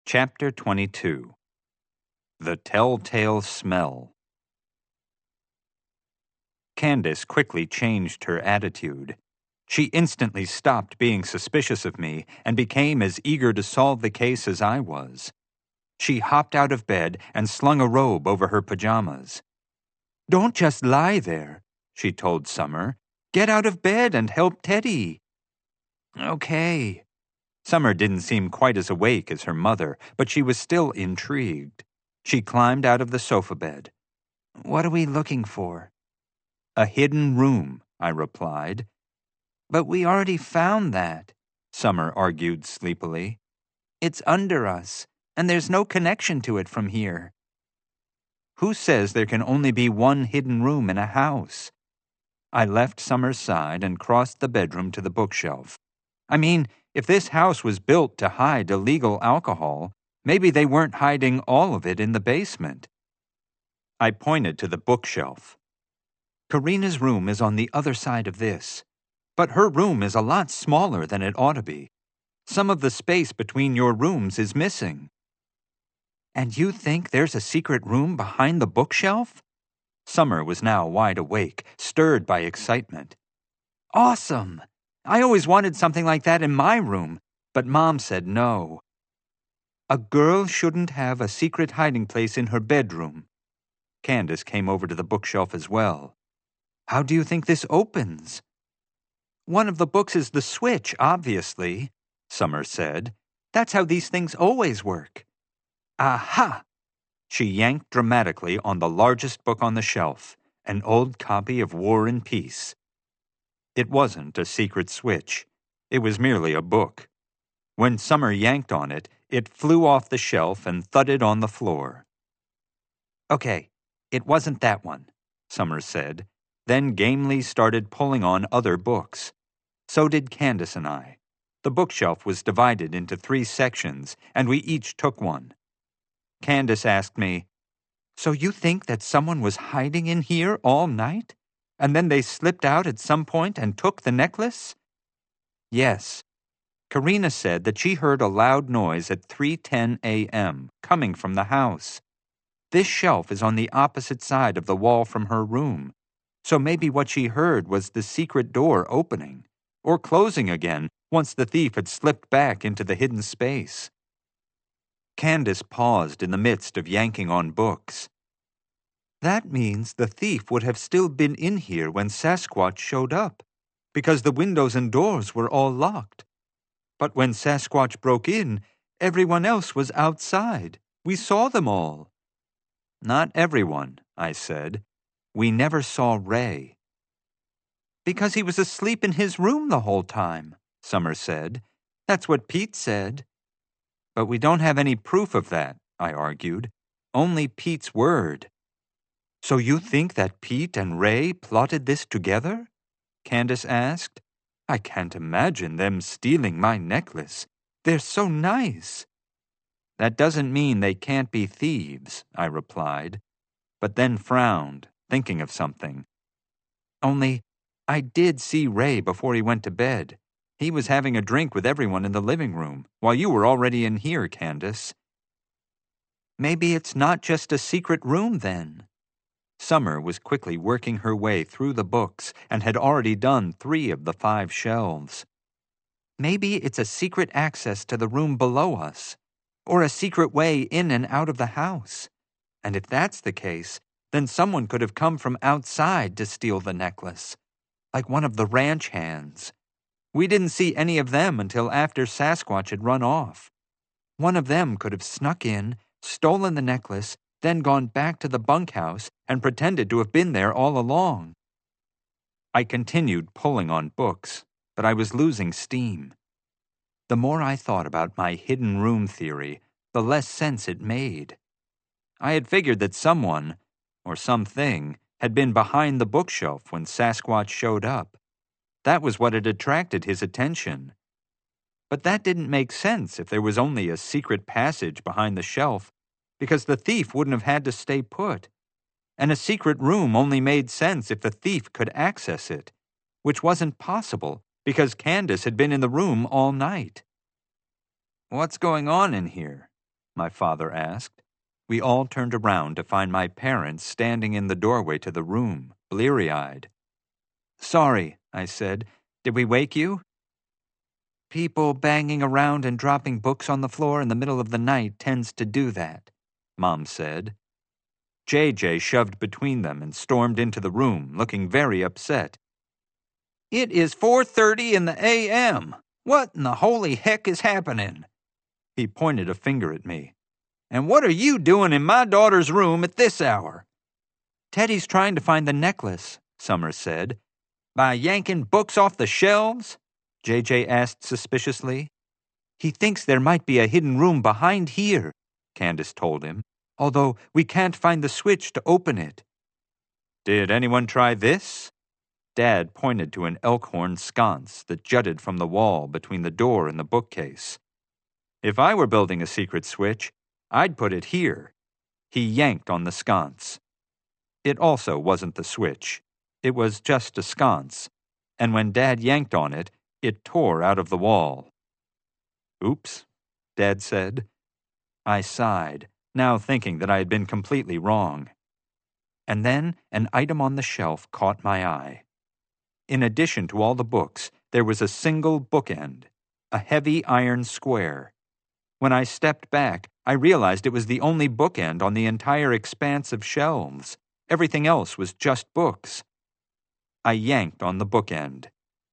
Chapter 22 The Telltale Smell. Candace quickly changed her attitude. She instantly stopped being suspicious of me and became as eager to solve the case as I was. She hopped out of bed and slung a robe over her pajamas. "Don't just lie there," she told Summer. "Get out of bed and help Teddy." "Okay." Summer didn't seem quite as awake as her mother, but she was still intrigued. She climbed out of the sofa bed. "What are we looking for?" "A hidden room," I replied. "But we already found that," Summer argued sleepily. "It's under us, and there's no connection to it from here." "Who says there can only be one hidden room in a house?" I left Summer's side and crossed the bedroom to the bookshelf. I mean, if this house was built to hide illegal alcohol, maybe they weren't hiding all of it in the basement. I pointed to the bookshelf. "Karina's room is on the other side of this. But her room is a lot smaller than it ought to be. Some of the space between your rooms is missing." "And you think there's a secret room behind the bookshelf?" Summer was now wide awake, stirred by excitement. "Awesome! I always wanted something like that in my room, but Mom said no." "A girl shouldn't have a secret hiding place in her bedroom." Candace came over to the bookshelf as well. "How do you think this opens?" "One of the books is the switch, obviously," Summer said. "That's how these things always work." "Aha!" She yanked dramatically on the largest book on the shelf, an old copy of War and Peace. It wasn't a secret switch. It was merely a book. When Summer yanked on it, it flew off the shelf and thudded on the floor. "Okay, it wasn't that one," Summer said, then gamely started pulling on other books. So did Candace and I. The bookshelf was divided into 3 sections, and we each took one. Candace asked me, "So you think that someone was hiding in here all night? And then they slipped out at some point and took the necklace?" "Yes. Karina said that she heard a loud noise at 3:10 a.m. coming from the house. This shelf is on the opposite side of the wall from her room, so maybe what she heard was the secret door opening, or closing again once the thief had slipped back into the hidden space." Candace paused in the midst of yanking on books. "That means the thief would have still been in here when Sasquatch showed up, because the windows and doors were all locked. But when Sasquatch broke in, everyone else was outside. We saw them all." "Not everyone," I said. "We never saw Ray." "Because he was asleep in his room the whole time," Summer said. "That's what Pete said." "But we don't have any proof of that," I argued. "Only Pete's word." "So you think that Pete and Ray plotted this together?" Candace asked. "I can't imagine them stealing my necklace. They're so nice." "That doesn't mean they can't be thieves," I replied, but then frowned, thinking of something. "Only, I did see Ray before he went to bed. He was having a drink with everyone in the living room, while you were already in here, Candace." "Maybe it's not just a secret room, then." Summer was quickly working her way through the books and had already done 3 of the 5 shelves. "Maybe it's a secret access to the room below us, or a secret way in and out of the house. And if that's the case, then someone could have come from outside to steal the necklace, like one of the ranch hands. We didn't see any of them until after Sasquatch had run off. One of them could have snuck in, stolen the necklace, then gone back to the bunkhouse and pretended to have been there all along." I continued pulling on books, but I was losing steam. The more I thought about my hidden room theory, the less sense it made. I had figured that someone, or something, had been behind the bookshelf when Sasquatch showed up. That was what had attracted his attention. But that didn't make sense if there was only a secret passage behind the shelf, because the thief wouldn't have had to stay put. And a secret room only made sense if the thief could access it, which wasn't possible because Candace had been in the room all night. "What's going on in here?" my father asked. We all turned around to find my parents standing in the doorway to the room, bleary-eyed. "Sorry," I said. "Did we wake you?" "People banging around and dropping books on the floor in the middle of the night tends to do that," Mom said. JJ shoved between them and stormed into the room, looking very upset. "It is 4:30 in the a.m. What in the holy heck is happening?" He pointed a finger at me. "And what are you doing in my daughter's room at this hour?" "Teddy's trying to find the necklace," Summer said. "By yanking books off the shelves?" JJ asked suspiciously. "He thinks there might be a hidden room behind here," Candace told him, "although we can't find the switch to open it." "Did anyone try this?" Dad pointed to an elk-horn sconce that jutted from the wall between the door and the bookcase. "If I were building a secret switch, I'd put it here." He yanked on the sconce. It also wasn't the switch. It was just a sconce, and when Dad yanked on it, it tore out of the wall. "Oops," Dad said. I sighed, now thinking that I had been completely wrong. And then an item on the shelf caught my eye. In addition to all the books, there was a single bookend, a heavy iron square. When I stepped back, I realized it was the only bookend on the entire expanse of shelves. Everything else was just books. I yanked on the bookend.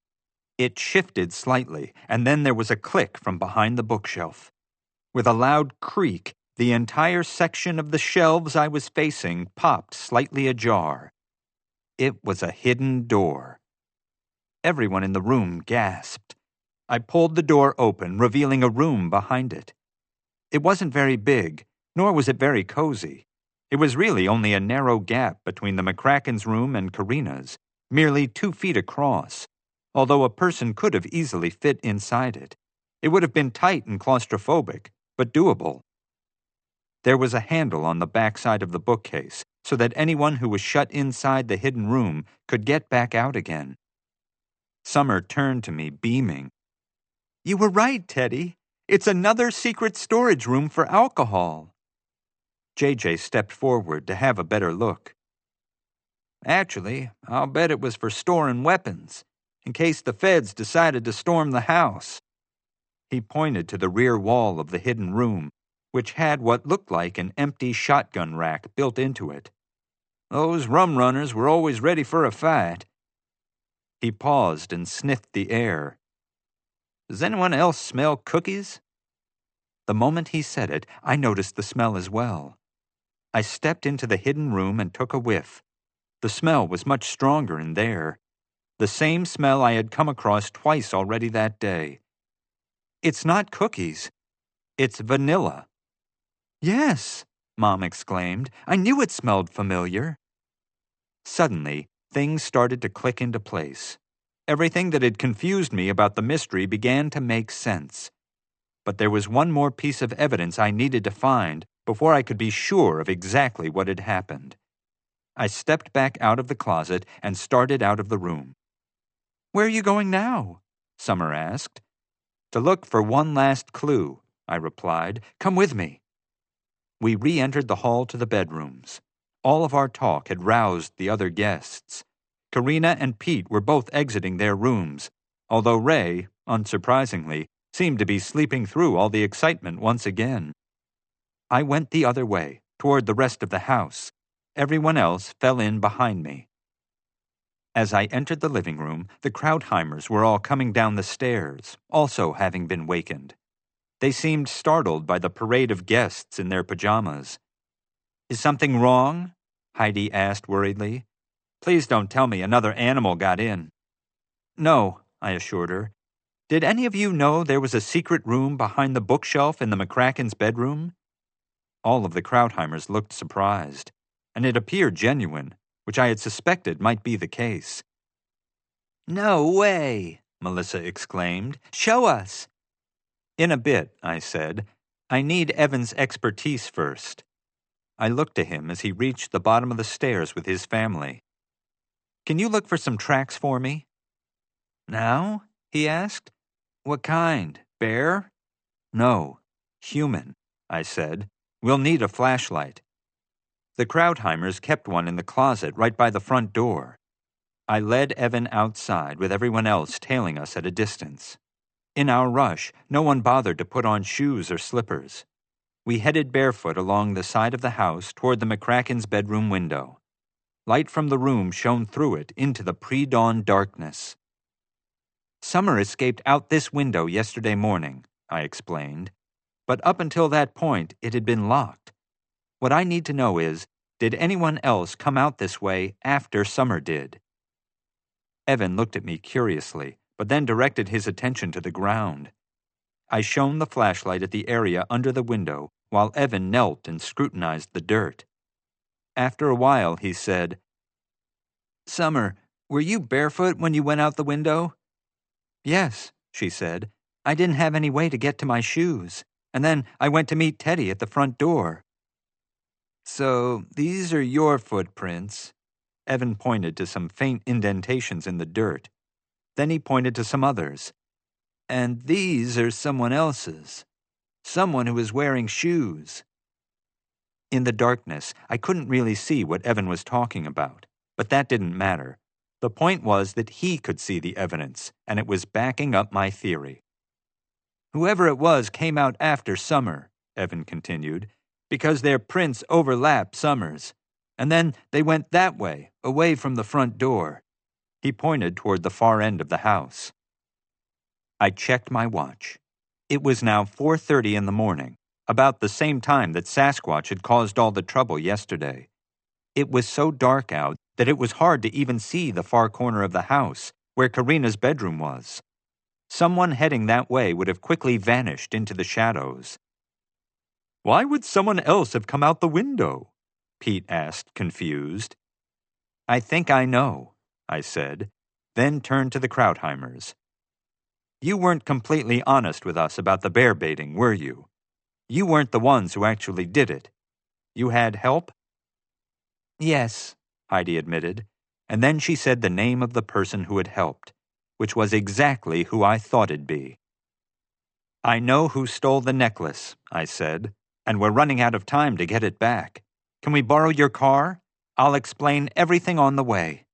It shifted slightly, and then there was a click from behind the bookshelf. With a loud creak, the entire section of the shelves I was facing popped slightly ajar. It was a hidden door. Everyone in the room gasped. I pulled the door open, revealing a room behind it. It wasn't very big, nor was it very cozy. It was really only a narrow gap between the McCracken's room and Karina's, merely 2 feet across, although a person could have easily fit inside it. It would have been tight and claustrophobic, but doable. There was a handle on the backside of the bookcase, so that anyone who was shut inside the hidden room could get back out again. Summer turned to me, beaming. "You were right, Teddy. It's another secret storage room for alcohol." JJ stepped forward to have a better look. "Actually, I'll bet it was for storing weapons, in case the feds decided to storm the house." He pointed to the rear wall of the hidden room, which had what looked like an empty shotgun rack built into it. "Those rum runners were always ready for a fight." He paused and sniffed the air. "Does anyone else smell cookies?" The moment he said it, I noticed the smell as well. I stepped into the hidden room and took a whiff. The smell was much stronger in there. The same smell I had come across twice already that day. "It's not cookies. It's vanilla." "Yes," Mom exclaimed. "I knew it smelled familiar." Suddenly, things started to click into place. Everything that had confused me about the mystery began to make sense. But there was one more piece of evidence I needed to find before I could be sure of exactly what had happened. I stepped back out of the closet and started out of the room. "Where are you going now?" Summer asked. "To look for one last clue," I replied. "Come with me." We re-entered the hall to the bedrooms. All of our talk had roused the other guests. Karina and Pete were both exiting their rooms, although Ray, unsurprisingly, seemed to be sleeping through all the excitement once again. I went the other way, toward the rest of the house. Everyone else fell in behind me. As I entered the living room, the Krautheimers were all coming down the stairs, also having been wakened. They seemed startled by the parade of guests in their pajamas. "Is something wrong?" Heidi asked worriedly. "Please don't tell me another animal got in." "No," I assured her. "Did any of you know there was a secret room behind the bookshelf in the McCracken's bedroom?" All of the Krautheimers looked surprised, and it appeared genuine, which I had suspected might be the case. "No way," Melissa exclaimed. "Show us." "In a bit," I said. "I need Evan's expertise first." I looked to him as he reached the bottom of the stairs with his family. "Can you look for some tracks for me?" "Now?" he asked. "What kind? Bear?" "No, human. I said. "We'll need a flashlight." The Krautheimers kept one in the closet right by the front door. I led Evan outside with everyone else tailing us at a distance. In our rush, no one bothered to put on shoes or slippers. We headed barefoot along the side of the house toward the McCracken's bedroom window. Light from the room shone through it into the pre-dawn darkness. "Summer escaped out this window yesterday morning," I explained. "But up until that point, it had been locked. What I need to know is, did anyone else come out this way after Summer did?" Evan looked at me curiously, but then directed his attention to the ground. I shone the flashlight at the area under the window while Evan knelt and scrutinized the dirt. After a while, he said, "Summer, were you barefoot when you went out the window?" "Yes," she said. "I didn't have any way to get to my shoes, and then I went to meet Teddy at the front door." "So these are your footprints." Evan pointed to some faint indentations in the dirt. Then he pointed to some others. "And these are someone else's. Someone who was wearing shoes." In the darkness, I couldn't really see what Evan was talking about, but that didn't matter. The point was that he could see the evidence, and it was backing up my theory. "Whoever it was came out after Summer," Evan continued, "because their prints overlap Summer's. And then they went that way, away from the front door." He pointed toward the far end of the house. I checked my watch. It was now 4:30 in the morning, about the same time that Sasquatch had caused all the trouble yesterday. It was so dark out that it was hard to even see the far corner of the house, where Karina's bedroom was. Someone heading that way would have quickly vanished into the shadows. "Why would someone else have come out the window?" Pete asked, confused. "I think I know," I said, then turned to the Krautheimers. "You weren't completely honest with us about the bear baiting, were you? You weren't the ones who actually did it. You had help?" "Yes," Heidi admitted, and then she said the name of the person who had helped, which was exactly who I thought it'd be. "I know who stole the necklace," I said, "and we're running out of time to get it back. Can we borrow your car? I'll explain everything on the way."